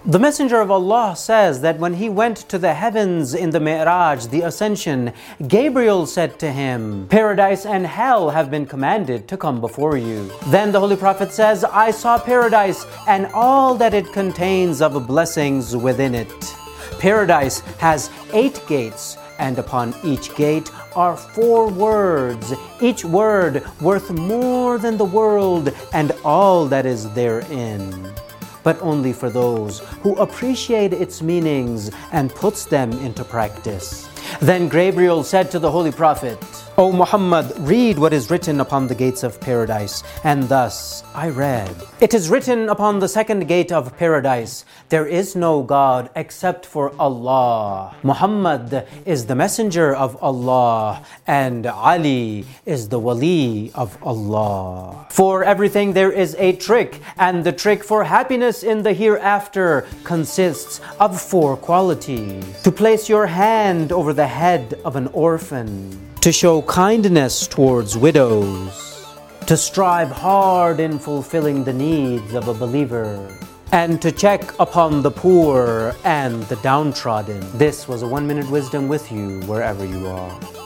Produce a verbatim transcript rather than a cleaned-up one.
The Messenger of Allah says that when he went to the heavens in the Mi'raj, the ascension, Gabriel said to him, "Paradise and hell have been commanded to come before you." Then the Holy Prophet says, "I saw paradise and all that it contains of blessings within it." Paradise has eight gates, and upon each gate are four words, each word worth more than the world and all that is therein, but only for those who appreciate its meanings and puts them into practice. Then Gabriel said to the Holy Prophet, "O Muhammad, read what is written upon the gates of paradise." And thus I read, "It is written upon the second gate of paradise, there is no God except for Allah. Muhammad is the messenger of Allah, and Ali is the wali of Allah. For everything there is a trick, and the trick for happiness in the hereafter consists of four qualities: to place your hand over the head of an orphan, to show kindness towards widows, to strive hard in fulfilling the needs of a believer, and to check upon the poor and the downtrodden." This was a One Minute Wisdom with you wherever you are.